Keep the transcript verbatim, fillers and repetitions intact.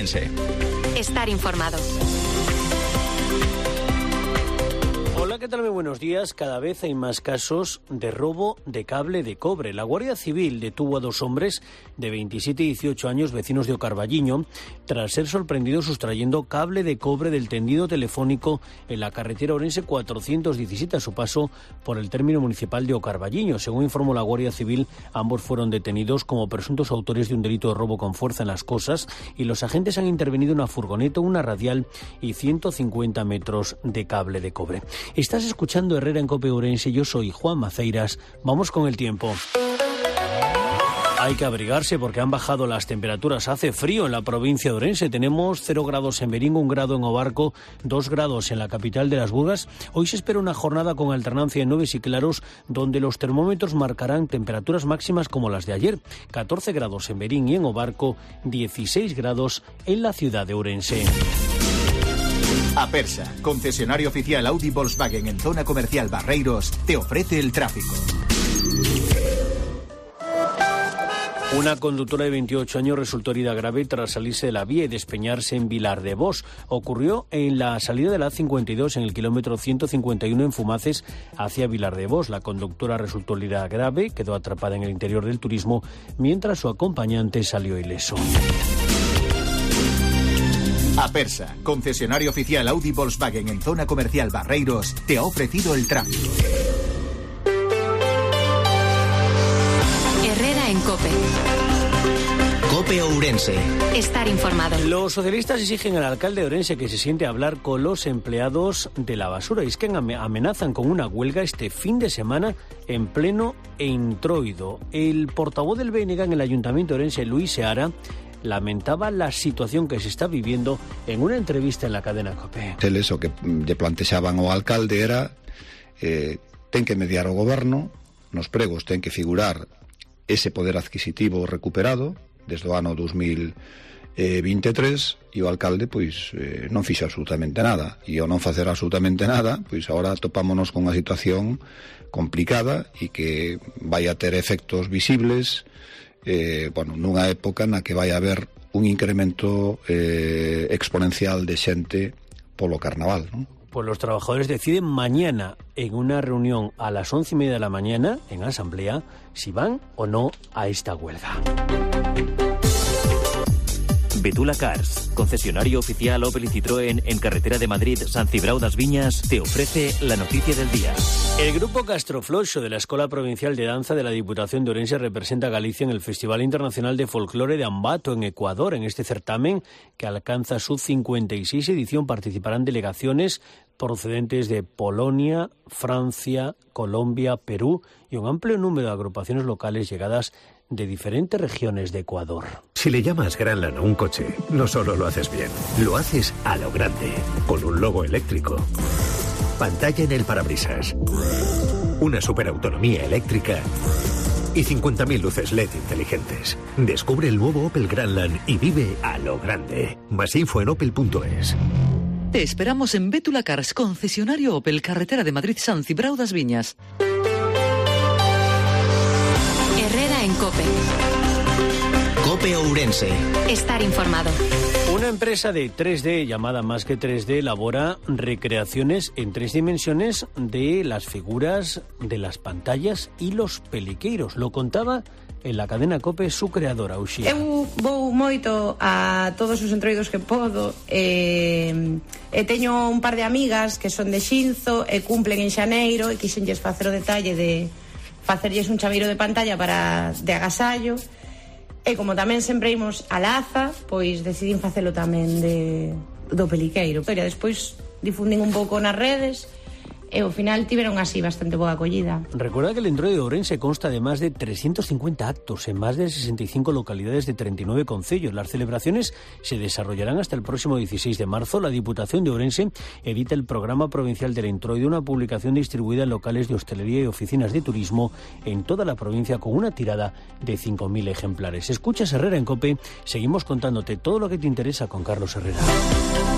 Ourense. Estar informado. Hola, ¿qué tal? Muy buenos días. Cada vez hay más casos de robo de cable de cobre. La Guardia Civil detuvo a dos hombres de veintisiete y dieciocho años, vecinos de Ocarballiño, tras ser sorprendidos sustrayendo cable de cobre del tendido telefónico en la carretera Ourense cuatrocientos diecisiete a su paso por el término municipal de Ocarballiño. Según informó la Guardia Civil, ambos fueron detenidos como presuntos autores de un delito de robo con fuerza en las cosas y los agentes han intervenido en una furgoneta, una radial y ciento cincuenta metros de cable de cobre. Estás escuchando Herrera en COPE Ourense, yo soy Juan Maceiras. Vamos con el tiempo. Hay que abrigarse porque han bajado las temperaturas. Hace frío en la provincia de Ourense. Tenemos cero grados en Verín, un grado en Obarco, dos grados en la capital de las Burgas. Hoy se espera una jornada con alternancia de nubes y claros, donde los termómetros marcarán temperaturas máximas como las de ayer. catorce grados en Verín y en Obarco, dieciséis grados en la ciudad de Ourense. Apersa, concesionario oficial Audi Volkswagen en zona comercial Barreiros, te ofrece el tráfico. Una conductora de veintiocho años resultó herida grave tras salirse de la vía y despeñarse en Vilardevós. Ocurrió en la salida de la A cincuenta y dos en el kilómetro ciento cincuenta y uno en Fumaces hacia Vilardevós. La conductora resultó herida grave, quedó atrapada en el interior del turismo, mientras su acompañante salió ileso. Apersa, concesionario oficial Audi Volkswagen en zona comercial Barreiros, te ha ofrecido el tráfico. Herrera en COPE. COPE Ourense. Estar informado. Los socialistas exigen al alcalde de Ourense que se siente a hablar con los empleados de la basura. Y es que amenazan con una huelga este fin de semana en pleno Entroido. El portavoz del B N G en el Ayuntamiento de Ourense, Luis Seara, lamentaba la situación que se está viviendo en una entrevista en la cadena COPE. Eles o que lle plantexaban ao alcalde era eh, ten que mediar o goberno, nos pregos ten que figurar ese poder adquisitivo recuperado desde o ano dos mil vinte e tres e o alcalde pois eh, non fixo absolutamente nada e ao non facer absolutamente nada pois agora topámonos con unha situación complicada e que vai a ter efectos visibles Eh, bueno, nunha época na que vai haber un incremento eh, exponencial de xente polo carnaval, ¿no? Pues los trabajadores deciden mañana en una reunión a las once y media de la mañana en asamblea si van o no a esta huelga. Betula Cars, concesionario oficial Opel y Citroën en carretera de Madrid, San Cibrao das Viñas, te ofrece la noticia del día. El grupo Castrofloxo de la Escola Provincial de Danza de la Diputación de Ourense representa a Galicia en el Festival Internacional de Folclore de Ambato, en Ecuador. En este certamen, que alcanza su cincuenta y seis edición, participarán delegaciones procedentes de Polonia, Francia, Colombia, Perú y un amplio número de agrupaciones locales llegadas de diferentes regiones de Ecuador. Si le llamas Granlan a un coche, no solo lo haces bien, lo haces a lo grande, con un logo eléctrico, pantalla en el parabrisas, una superautonomía eléctrica y cincuenta mil luces L E D inteligentes. Descubre el nuevo Opel Granlan y vive a lo grande. Más info en opel punto es. Te esperamos en Betula Cars, concesionario Opel, carretera de Madrid, San Cibrao das Viñas. Herrera en COPE. COPE Ourense. Estar informado. Una empresa de tres D llamada Más que tres D elabora recreaciones en tres dimensiones de las figuras de las pantallas y los peliqueiros. Lo contaba en la cadena COPE su creadora, Uxía. Eu vou moito a todos os entroidos que podo e, e teño un par de amigas que son de Xinzo e cumplen en xaneiro e quixenlles facer o detalle de facerlles un chaveiro de pantalla para de agasallo. E como tamén sempre imos a Laza, pois decidín facelo tamén de, do peliqueiro. Pero despois difundín un pouco nas redes e ao final tiveron así bastante boa acollida. Recuerda que el Entroido de Ourense consta de más de trescientos cincuenta actos en más de sesenta y cinco localidades de treinta y nueve concellos. Las celebraciones se desarrollarán hasta el próximo dieciséis de marzo. La Diputación de Ourense edita el Programa Provincial del Entroido, una publicación distribuida en locales de hostelería y oficinas de turismo en toda la provincia con una tirada de cinco mil ejemplares. Escuchas Herrera en COPE, seguimos contándote todo lo que te interesa con Carlos Herrera.